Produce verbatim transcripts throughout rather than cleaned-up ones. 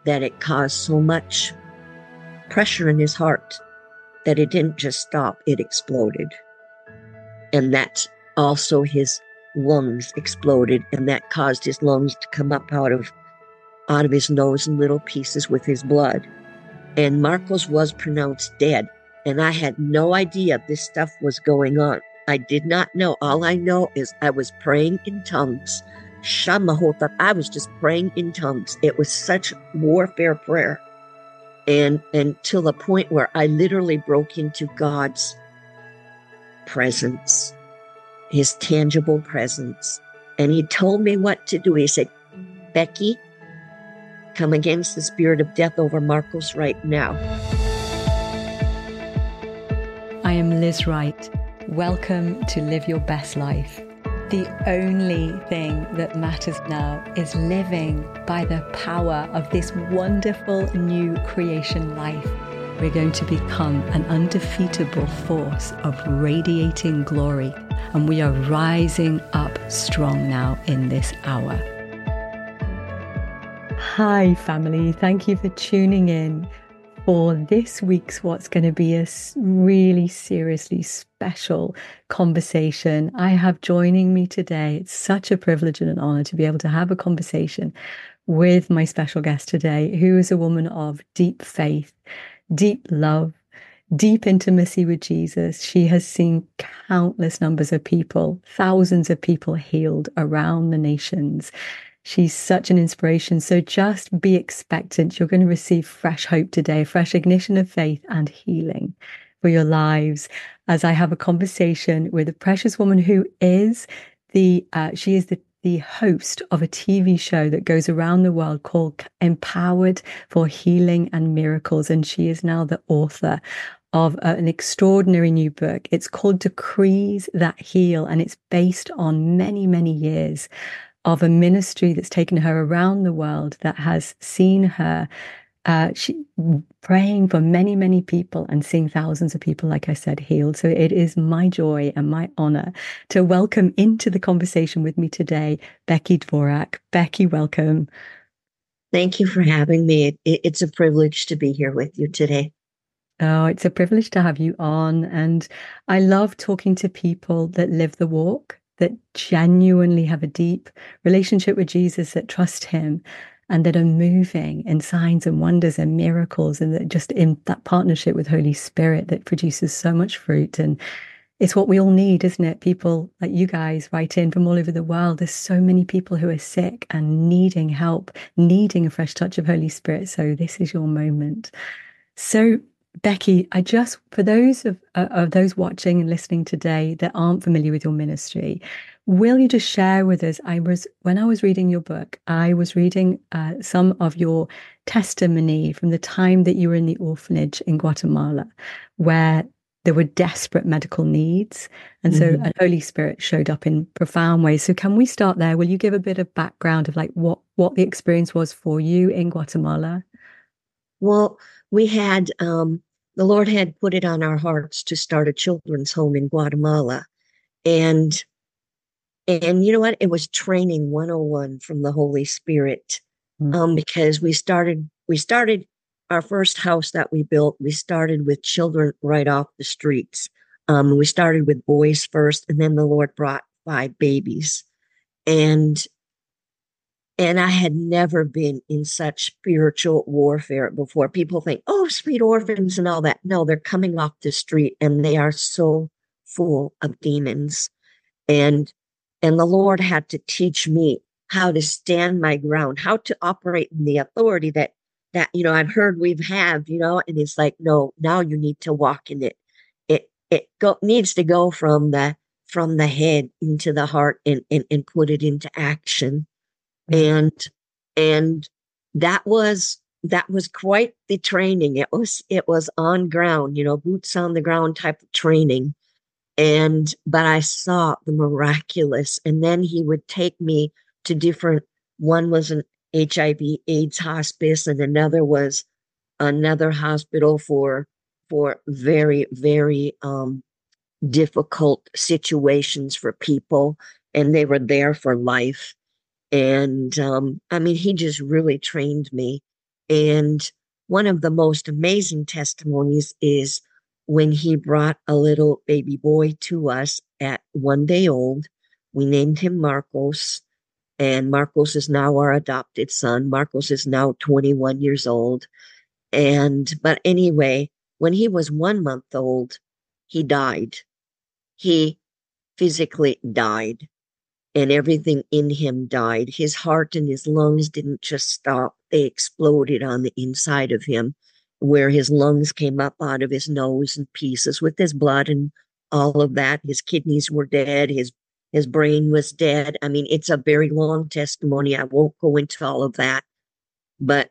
that it caused so much pressure in his heart that it didn't just stop, it exploded. And that also his lungs exploded, and that caused his lungs to come up out of out of his nose in little pieces with his blood. And Marcos was pronounced dead. And I had no idea this stuff was going on. I did not know. All I know is I was praying in tongues. Shamahota. I was just praying in tongues. It was such warfare prayer. And until the point where I literally broke into God's presence, his tangible presence. And he told me what to do. He said, Becky, come against the spirit of death over Marcos right now. I am Liz Wright. Welcome to Live Your Best Life. The only thing that matters now is living by the power of this wonderful new creation life. We're going to become an undefeatable force of radiating glory, and we are rising up strong now in this hour. Hi, family. Thank you for tuning in for this week's what's going to be a really seriously special conversation. I have joining me today. It's such a privilege and an honor to be able to have a conversation with my special guest today, who is a woman of deep faith, deep love, deep intimacy with Jesus. She has seen countless numbers of people, thousands of people healed around the nations. She's such an inspiration. So just be expectant. You're going to receive fresh hope today, fresh ignition of faith and healing for your lives, as I have a conversation with a precious woman who is the, uh, she is the, the host of a T V show that goes around the world called Empowered for Healing and Miracles. And she is now the author of uh, an extraordinary new book. It's called Decrees That Heal, and it's based on many, many years of a ministry that's taken her around the world, that has seen her uh, she, praying for many, many people and seeing thousands of people, like I said, healed. So it is my joy and my honor to welcome into the conversation with me today, Becky Dvorak. Becky, welcome. Thank you for having me. It, it, it's a privilege to be here with you today. Oh, it's a privilege to have you on. And I love talking to people that live the walk, that genuinely have a deep relationship with Jesus, that trust him, and that are moving in signs and wonders and miracles, and that just in that partnership with Holy Spirit that produces so much fruit. And it's what we all need, isn't it? People like you guys write in from all over the world. There's so many people who are sick and needing help, needing a fresh touch of Holy Spirit. So this is your moment. So Becky, I just, for those of, uh, of those watching and listening today that aren't familiar with your ministry, will you just share with us, I was, when I was reading your book, I was reading uh, some of your testimony from the time that you were in the orphanage in Guatemala, where there were desperate medical needs. And so mm-hmm. the Holy Spirit showed up in profound ways. So can we start there? Will you give a bit of background of like what, what the experience was for you in Guatemala? Well, we had, um, the Lord had put it on our hearts to start a children's home in Guatemala. And, and you know what? It was training one oh one from the Holy Spirit. Mm-hmm. Um, because we started, we started our first house that we built. We started with children right off the streets. Um, we started with boys first, and then the Lord brought five babies. And And I had never been in such spiritual warfare before. People think, oh, sweet orphans and all that. No, they're coming off the street and they are so full of demons. And, and the Lord had to teach me how to stand my ground, how to operate in the authority that, that, you know, I've heard we've had, you know, and it's like, no, now you need to walk in it. It, it go, needs to go from the, from the head into the heart and, and, and put it into action. And, and that was, that was quite the training. It was, it was on ground, you know, boots on the ground type of training. And, but I saw the miraculous. And then he would take me to different, one was an H I V AIDS hospice, and another was another hospital for, for very, very, um, difficult situations for people. And they were there for life. And, um, I mean, he just really trained me. And one of the most amazing testimonies is when he brought a little baby boy to us at one day old. We named him Marcos, and Marcos is now our adopted son. Marcos is now twenty-one years old. And, but anyway, when he was one month old, he died. He physically died, and everything in him died. His heart and his lungs didn't just stop, they exploded on the inside of him, where his lungs came up out of his nose in pieces with his blood and all of that. His kidneys were dead, his his brain was dead. I mean, it's a very long testimony. I won't go into all of that. But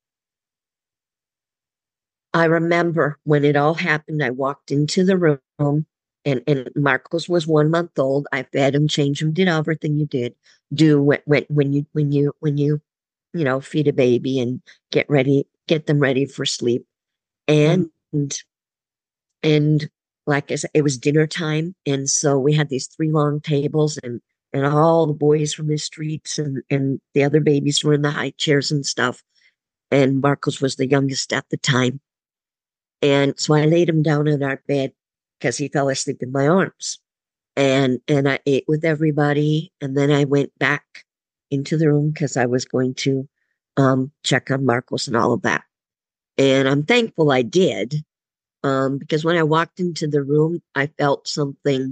I remember when it all happened, I walked into the room, and, and Marcos was one month old. I fed him, changed him, did everything you did do when, when, when you, when you, when you, you know, feed a baby and get ready, get them ready for sleep. And, mm. and like I said, it was dinner time. And so we had these three long tables, and, and all the boys from the streets and, and the other babies were in the high chairs and stuff. And Marcos was the youngest at the time. And so I laid him down on our bed because he fell asleep in my arms. And and I ate with everybody. And then I went back into the room because I was going to um, check on Marcos and all of that. And I'm thankful I did, um, because when I walked into the room, I felt something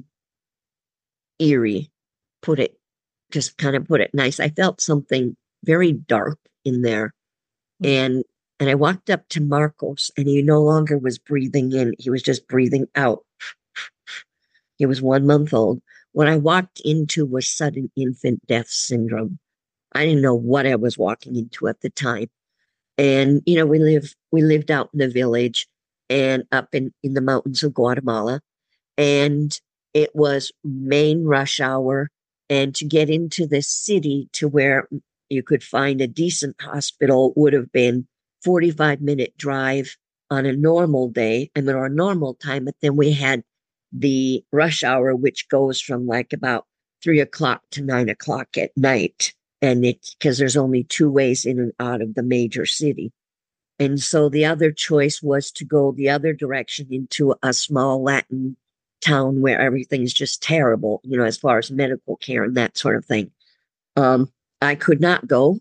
eerie. Put it, just kind of put it nice. I felt something very dark in there. Mm-hmm. And And I walked up to Marcos, and he no longer was breathing in. He was just breathing out. He was one month old. What I walked into was sudden infant death syndrome. I didn't know what I was walking into at the time. And, you know, we live, we lived out in the village and up in, in the mountains of Guatemala. And it was main rush hour. And to get into the city to where you could find a decent hospital would have been forty-five minute drive on a normal day, I mean, or a normal time. But then we had the rush hour, which goes from like about three o'clock to nine o'clock at night. And it's because there's only two ways in and out of the major city. And so the other choice was to go the other direction into a small Latin town where everything's just terrible, you know, as far as medical care and that sort of thing. Um, I could not go.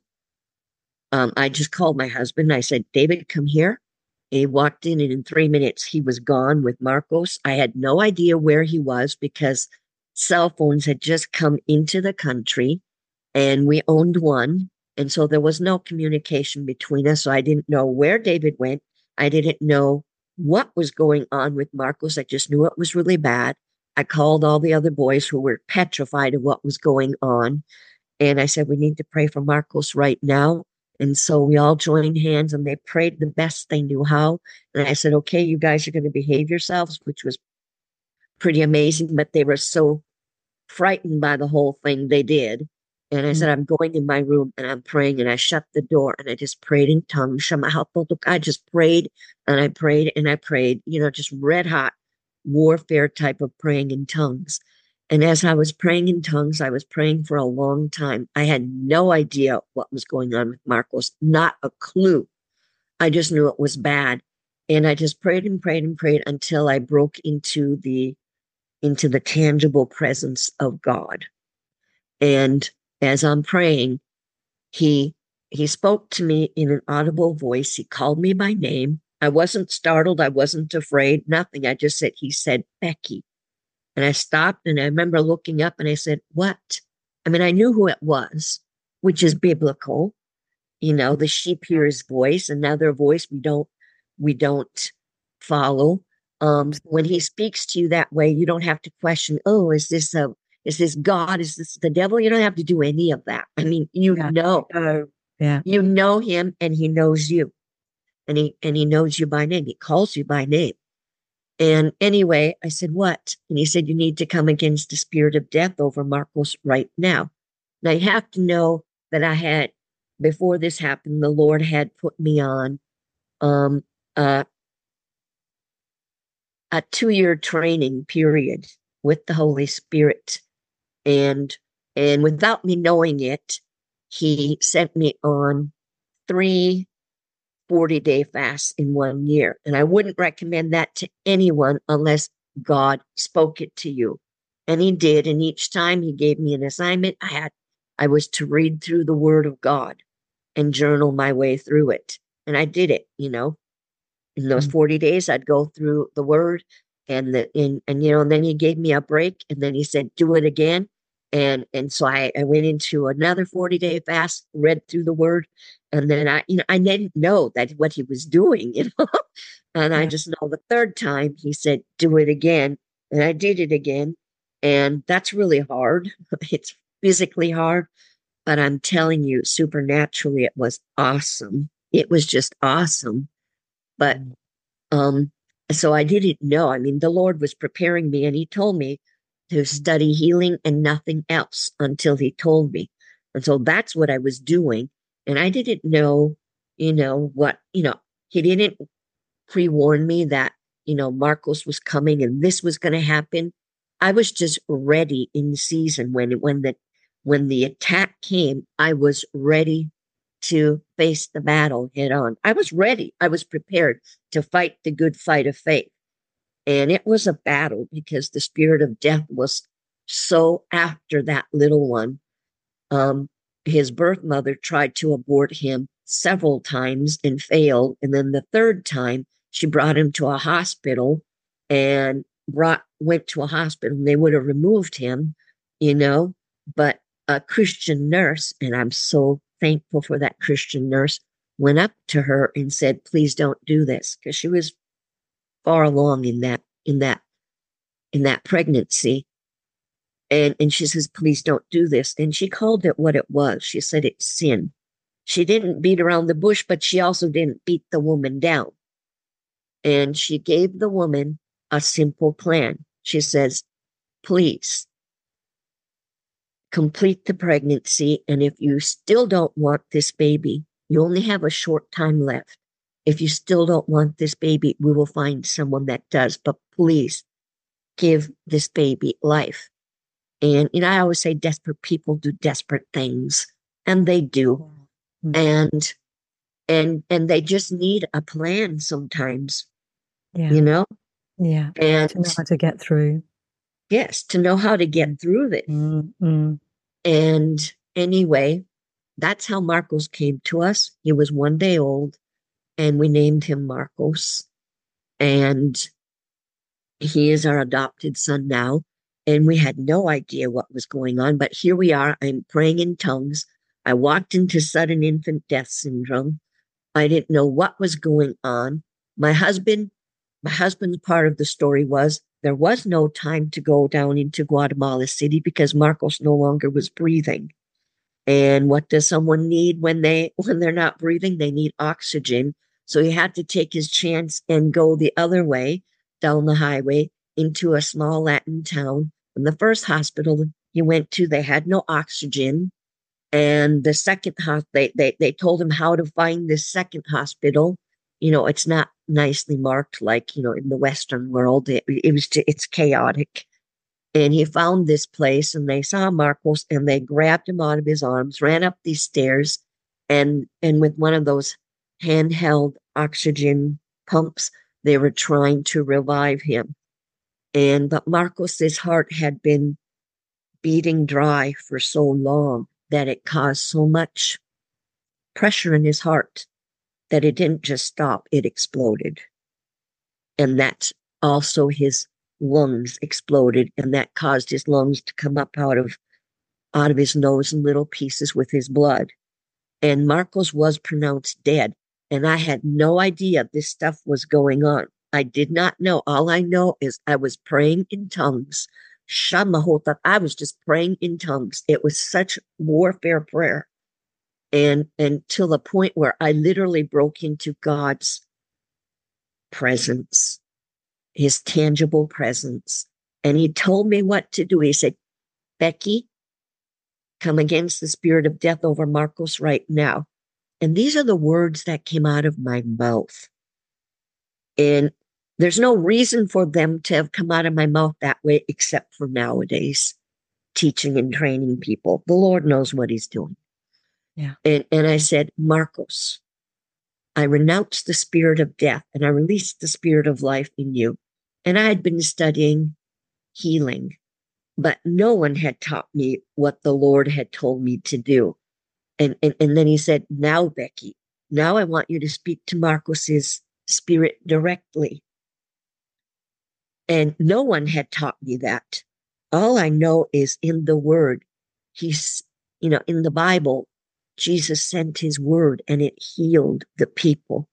Um, I just called my husband. I said, David, come here. And he walked in, and in three minutes, he was gone with Marcos. I had no idea where he was because cell phones had just come into the country, and we owned one. And so there was no communication between us. So I didn't know where David went. I didn't know what was going on with Marcos. I just knew it was really bad. I called all the other boys who were petrified of what was going on. And I said, we need to pray for Marcos right now. And so we all joined hands, and they prayed the best they knew how. And I said, okay, you guys are going to behave yourselves, which was pretty amazing. But they were so frightened by the whole thing, they did. And I mm-hmm. said, I'm going in my room and I'm praying, and I shut the door and I just prayed in tongues. I just prayed and I prayed and I prayed, you know, just red hot warfare type of praying in tongues. And as I was praying in tongues, I was praying for a long time. I had no idea what was going on with Marcos, not a clue. I just knew it was bad. And I just prayed and prayed and prayed until I broke into the into the tangible presence of God. And as I'm praying, he he spoke to me in an audible voice. He called me by name. I wasn't startled. I wasn't afraid, nothing. I just said, he said, Becky. And I stopped, and I remember looking up, and I said, what? I mean, I knew who it was, which is biblical. You know, the sheep hear his voice, another voice we don't, we don't follow. Um, when he speaks to you that way, you don't have to question, oh, is this a, is this God? Is this the devil? You don't have to do any of that. I mean, you yeah. know, oh, yeah, you know him, and he knows you, and he, and he knows you by name. He calls you by name. And anyway, I said, what? And he said, you need to come against the spirit of death over Marcos right now. Now, you have to know that I had, before this happened, the Lord had put me on um, uh, a two-year training period with the Holy Spirit. And, and without me knowing it, he sent me on three forty day fast in one year. And I wouldn't recommend that to anyone unless God spoke it to you. And he did. And each time he gave me an assignment, I had, I was to read through the word of God and journal my way through it. And I did it, you know, in those forty days, I'd go through the word and the, and, and, you know, and then he gave me a break and then he said, do it again. And, and so I, I went into another forty day fast, read through the word. And then I, you know, I didn't know that what he was doing, you know, and I Yeah. just know the third time he said, do it again. And I did it again. And that's really hard. It's physically hard, but I'm telling you, supernaturally, it was awesome. It was just awesome. But um, so I didn't know. I mean, the Lord was preparing me and he told me to study healing and nothing else until he told me. And so that's what I was doing. And I didn't know, you know, what, you know, he didn't pre-warn me that, you know, Marcos was coming and this was going to happen. I was just ready in season when, when the, when the attack came, I was ready to face the battle head on. I was ready. I was prepared to fight the good fight of faith. And it was a battle because the spirit of death was so after that little one. Um, his birth mother tried to abort him several times and failed. And then the third time, she brought him to a hospital and brought went to a hospital and they would have removed him, you know, but a Christian nurse, and I'm so thankful for that Christian nurse, went up to her and said, please don't do this, because she was far along in that in that in that pregnancy. And and she says, please don't do this. And she called it what it was. She said it's sin. She didn't beat around the bush, but she also didn't beat the woman down. And she gave the woman a simple plan. She says, please complete the pregnancy. And if you still don't want this baby, you only have a short time left. If you still don't want this baby, we will find someone that does. But please give this baby life. And, you know, I always say desperate people do desperate things, and they do. Mm-hmm. And, and, and they just need a plan sometimes, yeah. you know? Yeah. And to know how to get through. Yes, to know how to get through this. Mm-hmm. And anyway, that's how Marcos came to us. He was one day old, and we named him Marcos. And he is our adopted son now. And we had no idea what was going on. But here we are. I'm praying in tongues. I walked into sudden infant death syndrome. I didn't know what was going on. My husband, my husband's part of the story was there was no time to go down into Guatemala City because Marcos no longer was breathing. And what does someone need when they when they're not breathing? They need oxygen. So he had to take his chance and go the other way down the highway into a small Latin town. And the first hospital he went to, they had no oxygen. And the second hospital, they, they, they told him how to find this second hospital. You know, it's not nicely marked like, you know, in the Western world. It, it was, it's chaotic. And he found this place and they saw Marcos and they grabbed him out of his arms, ran up these stairs, and, and with one of those handheld oxygen pumps, they were trying to revive him. And but Marcos's heart had been beating dry for so long that it caused so much pressure in his heart that it didn't just stop, it exploded. And that's also his lungs exploded, and that caused his lungs to come up out of out of his nose in little pieces with his blood. And Marcos was pronounced dead. And I had no idea this stuff was going on. I did not know. All I know is I was praying in tongues. Shamahota. I was just praying in tongues. It was such warfare prayer. And, and to the point where I literally broke into God's presence, his tangible presence. And he told me what to do. He said, Becky, come against the spirit of death over Marcos right now. And these are the words that came out of my mouth. And there's no reason for them to have come out of my mouth that way, except for nowadays, teaching and training people. The Lord knows what he's doing. Yeah. And, and I said, Marcos, I renounce the spirit of death and I release the spirit of life in you. And I had been studying healing, but no one had taught me what the Lord had told me to do. And, and, and then he said, now, Becky, now I want you to speak to Marcos's spirit directly. And no one had taught me that. All I know is in the word, he's, you know, in the Bible, Jesus sent his word and it healed the people.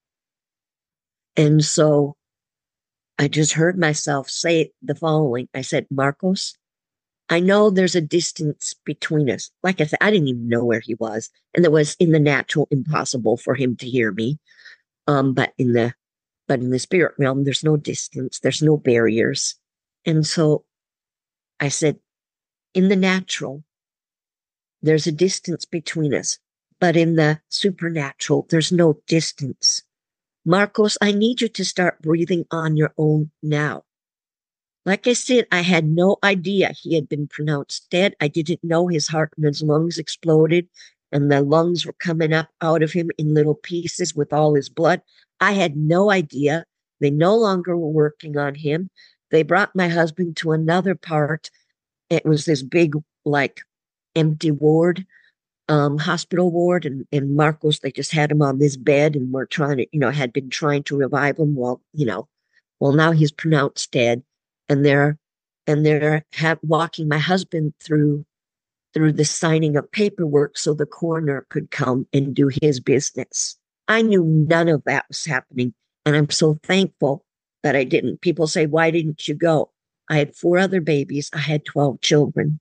And so I just heard myself say the following. I said, Marcos, I know there's a distance between us. Like I said, I didn't even know where he was. And it was in the natural impossible for him to hear me. Um, but in the but in the spirit realm, there's no distance, there's no barriers. And so I said, in the natural, there's a distance between us. But in the supernatural, there's no distance. Marcos, I need you to start breathing on your own now. Like I said, I had no idea he had been pronounced dead. I didn't know his heart and his lungs exploded and the lungs were coming up out of him in little pieces with all his blood. I had no idea. They no longer were working on him. They brought my husband to another part. It was this big, like, empty ward, um, hospital ward. And, and Marcos, they just had him on this bed and were trying to, you know, had been trying to revive him. Well, you know, well, now he's pronounced dead. And they're, and they're have, walking my husband through, through the signing of paperwork so the coroner could come and do his business. I knew none of that was happening. And I'm so thankful that I didn't. People say, why didn't you go? I had four other babies. I had twelve children.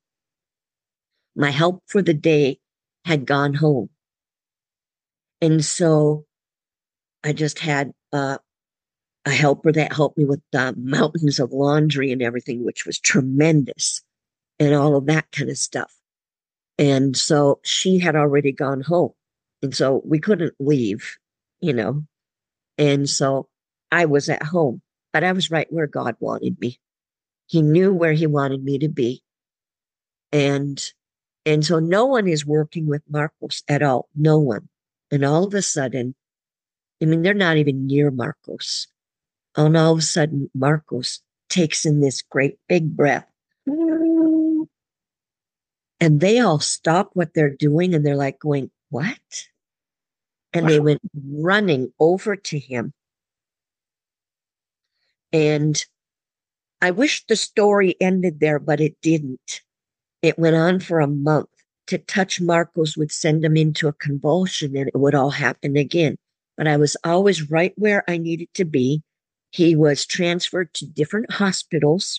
My help for the day had gone home. And so I just had uh, a helper that helped me with uh, mountains of laundry and everything, which was tremendous, and all of that kind of stuff. And so she had already gone home. And so we couldn't leave, you know. And so I was at home, but I was right where God wanted me. He knew where he wanted me to be. And, and so no one is working with Marcos at all. No one. And all of a sudden, I mean, they're not even near Marcos. And all of a sudden, Marcos takes in this great big breath. And they all stop what they're doing and they're like going, what? And they went running over to him. And I wish the story ended there, but it didn't. It went on for a month. To touch Marcos would send him into a convulsion and it would all happen again. But I was always right where I needed to be. He was transferred to different hospitals,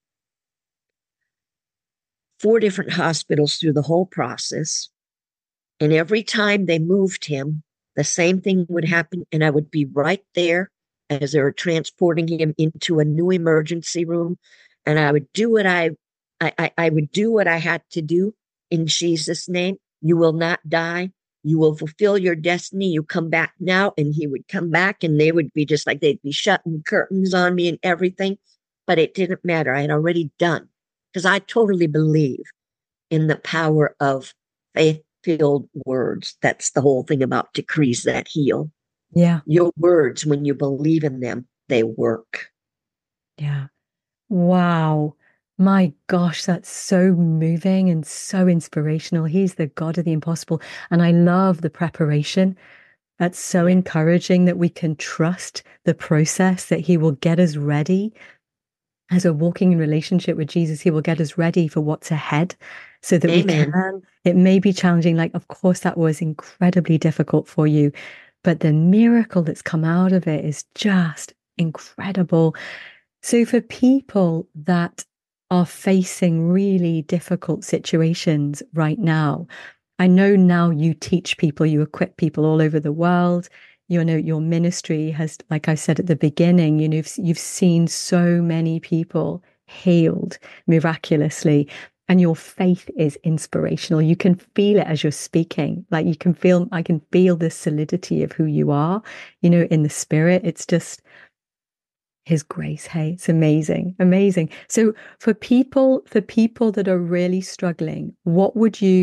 four different hospitals through the whole process. And every time they moved him, the same thing would happen. And I would be right there as they were transporting him into a new emergency room. And I would do what I, I, I, I would do what I had to do in Jesus' name. You will not die. You will fulfill your destiny. You come back now. And he would come back and they would be just like, they'd be shutting curtains on me and everything. But it didn't matter. I had already done, because I totally believe in the power of faith-filled words. That's the whole thing about decrees that heal. Yeah. Your words, when you believe in them, they work. Yeah. Wow. My gosh, that's so moving and so inspirational. He's the God of the impossible. And I love the preparation. That's so Yeah. encouraging that we can trust the process, that he will get us ready. As we're walking in relationship with Jesus, he will get us ready for what's ahead so that Amen. we can. It may be challenging. Like, of course, that was incredibly difficult for you, but the miracle that's come out of it is just incredible. So for people that are facing really difficult situations right now, I know now you teach people, you equip people all over the world. You know, your ministry has, like I said at the beginning, you know, you've, you've seen so many people healed miraculously, and your faith is inspirational. You can feel it as you're speaking. Like you can feel, I can feel the solidity of who you are, you know, in the spirit. It's just his grace. Hey, it's amazing, amazing. So for people, for people that are really struggling, what would you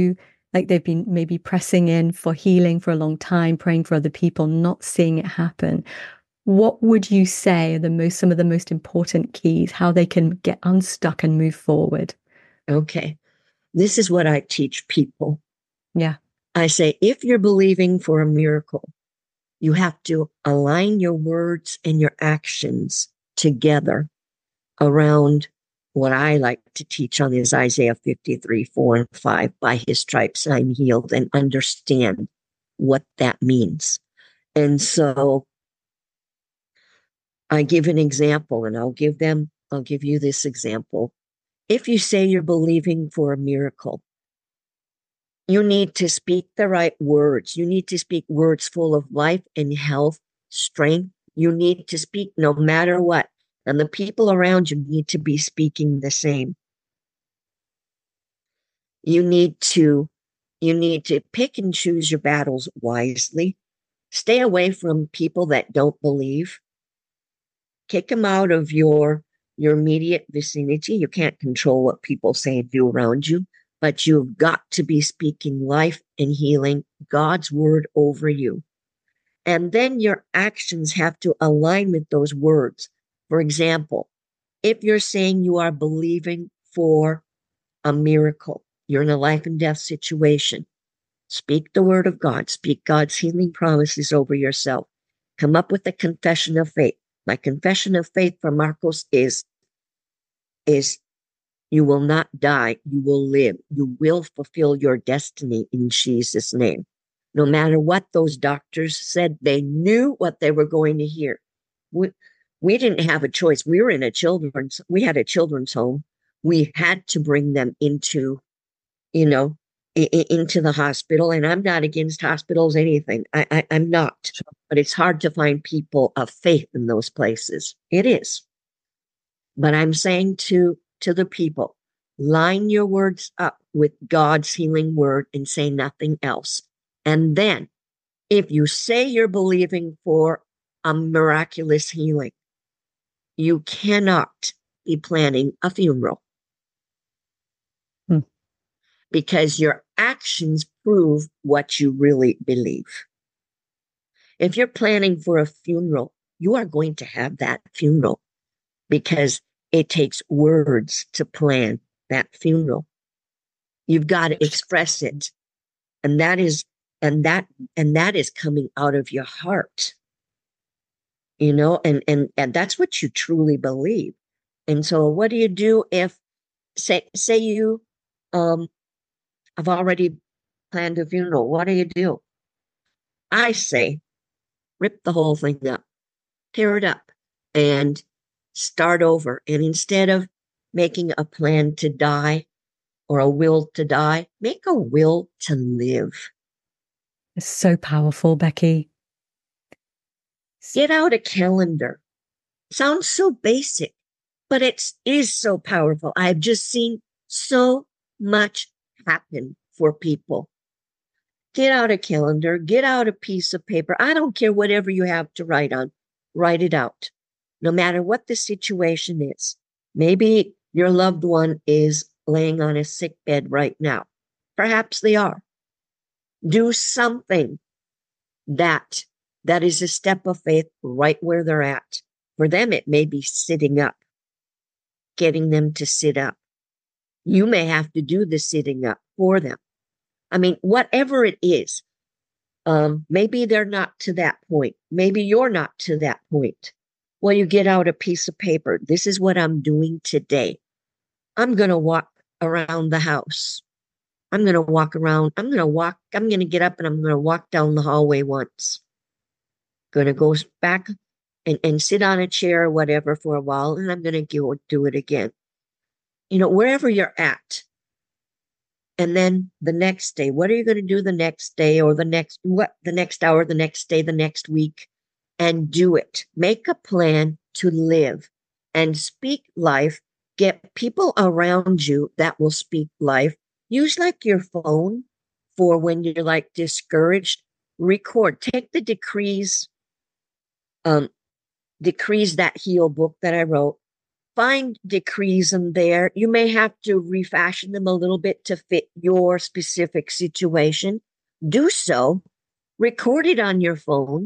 like they've been maybe pressing in for healing for a long time, praying for other people, not seeing it happen. What would you say are the most, some of the most important keys, how they can get unstuck and move forward? Okay. This is what I teach people. Yeah. I say, if you're believing for a miracle, you have to align your words and your actions together around what I like to teach on is Isaiah fifty-three, four and five. By his stripes I'm healed, and understand what that means. And so I give an example, and I'll give them, I'll give you this example. If you say you're believing for a miracle, you need to speak the right words. You need to speak words full of life and health, strength. You need to speak no matter what. And the people around you need to be speaking the same. You need to, you need to pick and choose your battles wisely. Stay away from people that don't believe. Kick them out of your, your immediate vicinity. You can't control what people say and do around you, but you've got to be speaking life and healing, God's word over you. And then your actions have to align with those words. For example, if you're saying you are believing for a miracle, you're in a life and death situation, speak the word of God, speak God's healing promises over yourself. Come up with a confession of faith. My confession of faith for Marcos is, is you will not die, you will live. You will fulfill your destiny in Jesus' name. No matter what those doctors said, they knew what they were going to hear. We, we didn't have a choice. We were in a children's, we had a children's home. We had to bring them into, you know, I- into the hospital. And I'm not against hospitals, anything. I, I, I'm not. But it's hard to find people of faith in those places. It is. But I'm saying to, to the people, line your words up with God's healing word and say nothing else. And then, if you say you're believing for a miraculous healing, you cannot be planning a funeral. Hmm. Because your actions prove what you really believe. If you're planning for a funeral, you are going to have that funeral because it takes words to plan that funeral. You've got to express it. And that is, and that, and that is coming out of your heart, you know, and, and, and that's what you truly believe. And so what do you do if, say, say you, um, have already planned a funeral? What do you do? I say, rip the whole thing up, tear it up, and start over. And instead of making a plan to die or a will to die, make a will to live. It's so powerful, Becky. Get out a calendar. Sounds so basic, but it is so powerful. I've just seen so much happen for people. Get out a calendar, get out a piece of paper. I don't care whatever you have to write on, write it out. No matter what the situation is. Maybe your loved one is laying on a sick bed right now. Perhaps they are. Do something that, that is a step of faith right where they're at. For them, it may be sitting up, getting them to sit up. You may have to do the sitting up for them. I mean, whatever it is, um, maybe they're not to that point. Maybe you're not to that point. Well, you get out a piece of paper. This is what I'm doing today. I'm going to walk around the house. I'm going to walk around. I'm going to walk. I'm going to get up and I'm going to walk down the hallway once. Going to go back and, and sit on a chair or whatever for a while. And I'm going to go do it again. You know, wherever you're at. And then the next day, what are you going to do the next day or the next, what, the next hour, the next day, the next week? And do it. Make a plan to live and speak life. Get people around you that will speak life. Use like your phone for when you're like discouraged. Record. Take the decrees, um, decrees that heal book that I wrote. find decrees in there. You may have to refashion them a little bit to fit your specific situation. Do so. Record it on your phone.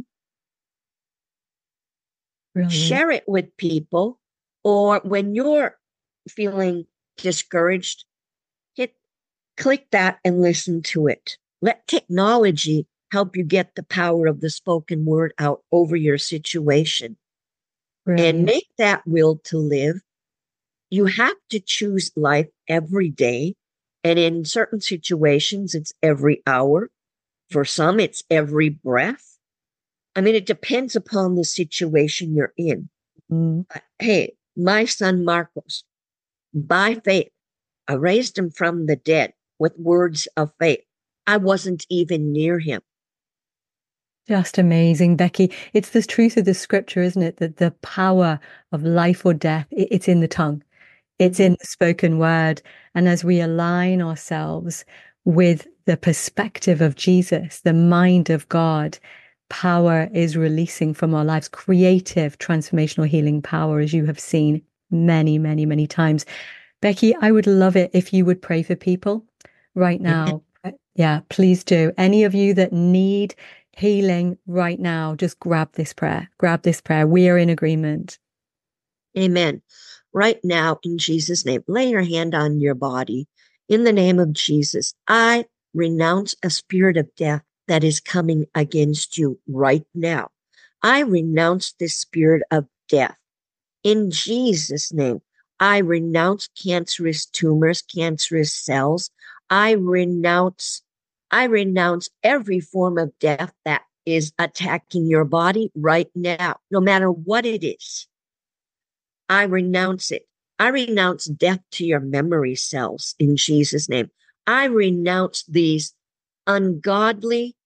Brilliant. Share it with people. Or when you're feeling discouraged, hit click that and listen to it. Let technology help you get the power of the spoken word out over your situation. Brilliant. And make that will to live. You have to choose life every day. And in certain situations, it's every hour. For some, it's every breath. I mean, it depends upon the situation you're in. Mm. Hey, my son Marcos, by faith, I raised him from the dead with words of faith. I wasn't even near him. Just amazing, Becky. It's the truth of the scripture, isn't it? That the power of life or death, it's in the tongue. It's in the spoken word. And as we align ourselves with the perspective of Jesus, the mind of God, power is releasing from our lives, creative, transformational healing power, as you have seen many, many, many times. Becky, I would love it if you would pray for people right now. Yeah, please do. Any of you that need healing right now, just grab this prayer. Grab this prayer. We are in agreement. Amen. Right now, in Jesus' name, lay your hand on your body. In the name of Jesus, I renounce a spirit of death that is coming against you right now. I renounce this spirit of death. In Jesus' name, I renounce cancerous tumors, cancerous cells. I renounce, I renounce every form of death that is attacking your body right now, no matter what it is. I renounce it. I renounce death to your memory cells in Jesus' name. I renounce these ungodly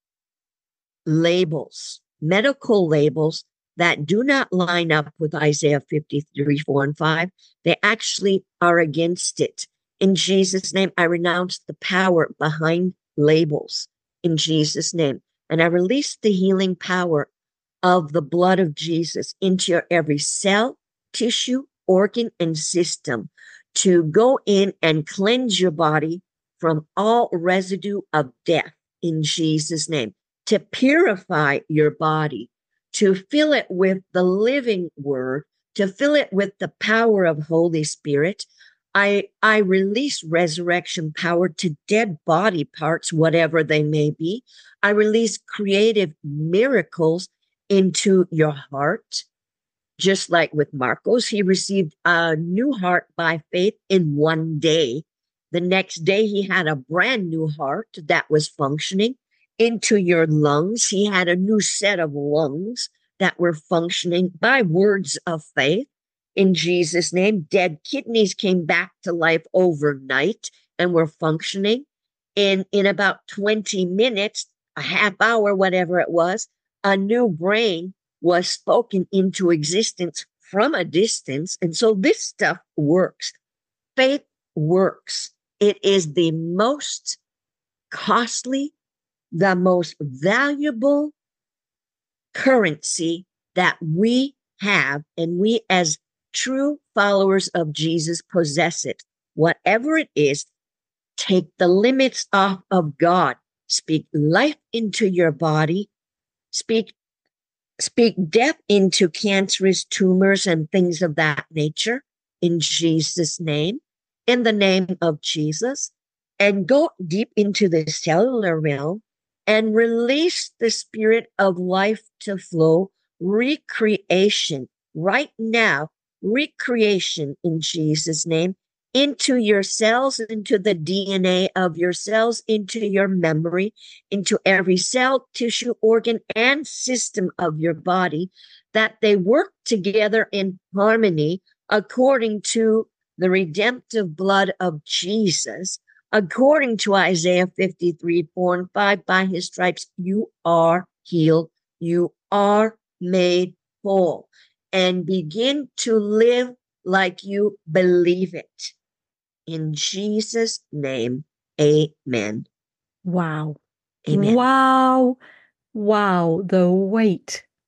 labels, medical labels that do not line up with Isaiah fifty-three, four and five. They actually are against it. In Jesus' name, I renounce the power behind labels in Jesus' name. And I release the healing power of the blood of Jesus into your every cell, tissue, organ, and system to go in and cleanse your body from all residue of death in Jesus' name, to purify your body, to fill it with the living word, to fill it with the power of Holy Spirit. I, I release resurrection power to dead body parts, whatever they may be. I release creative miracles into your heart. Just like with Marcos, he received a new heart by faith in one day. The next day, he had a brand new heart that was functioning. Into your lungs, he had a new set of lungs that were functioning by words of faith. In Jesus' name, dead kidneys came back to life overnight and were functioning. In, in about twenty minutes, a half hour, whatever it was, a new brain was spoken into existence from a distance. And so this stuff works. Faith works. It is the most costly, the most valuable currency that we have, and we as true followers of Jesus possess it. Whatever it is, take the limits off of God. Speak life into your body. Speak Speak death into cancerous tumors and things of that nature in Jesus' name, in the name of Jesus, and go deep into the cellular realm and release the spirit of life to flow, recreation right now, recreation in Jesus' name, into your cells, into the D N A of your cells, into your memory, into every cell, tissue, organ, and system of your body, that they work together in harmony according to the redemptive blood of Jesus, according to Isaiah fifty-three, four and five. By his stripes, you are healed. You are made whole. And begin to live like you believe it. In Jesus' name, amen. Wow. Amen. Wow. Wow. The weight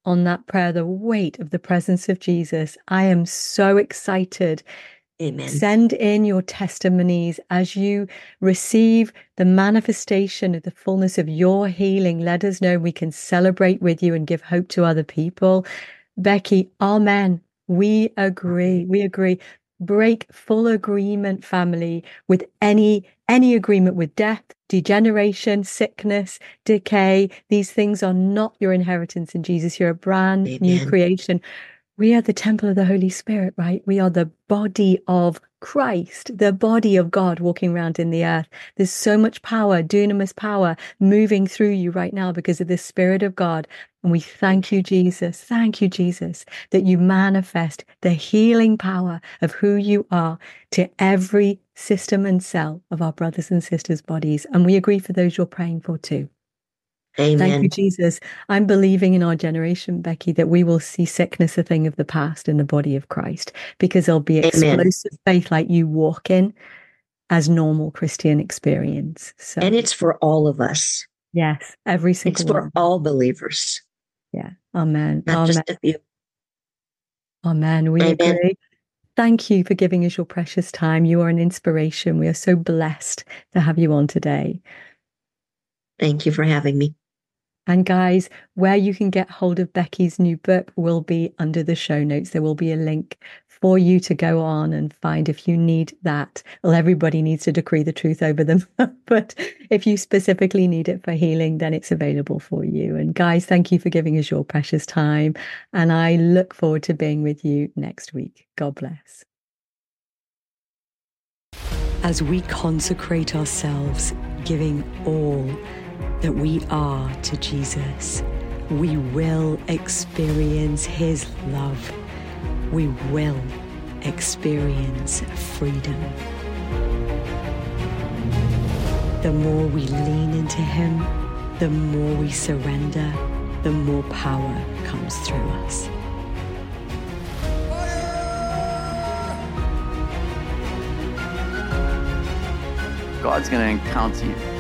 on that prayer the weight of the presence of Jesus. I am so excited. Amen. Send in your testimonies as you receive the manifestation of the fullness of your healing. Let us know. We can celebrate with you and give hope to other people. Becky, amen. We agree. We agree. Break full agreement, family, with any any agreement with death, degeneration, sickness, decay. These things are not your inheritance in Jesus. You're a brand Amen. new creation. We are the temple of the Holy Spirit, right? We are the body of Christ, the body of God walking around in the earth. There's so much power, dunamis power, moving through you right now because of the Spirit of God. And we thank you, Jesus. Thank you, Jesus, that you manifest the healing power of who you are to every system and cell of our brothers and sisters' bodies. And we agree for those you're praying for too. Amen. Thank you, Jesus. I'm believing in our generation, Becky, that we will see sickness a thing of the past in the body of Christ, because there'll be explosive Amen. Faith like you walk in as normal Christian experience. So, and it's for all of us. Yes, every single it's for one. all believers. Yeah. Amen. Not Amen. just a few. Amen. We Amen. agree. Thank you for giving us your precious time. You are an inspiration. We are so blessed to have you on today. Thank you for having me. And guys, where you can get hold of Becky's new book will be under the show notes. There will be a link for you to go on and find if you need that. Well, everybody needs to decree the truth over them. But if you specifically need it for healing, then it's available for you. And guys, thank you for giving us your precious time. And I look forward to being with you next week. God bless. As we consecrate ourselves, giving all that we are to Jesus, we will experience his love. We will experience freedom. The more we lean into him, the more we surrender, the more power comes through us. God's going to encounter you.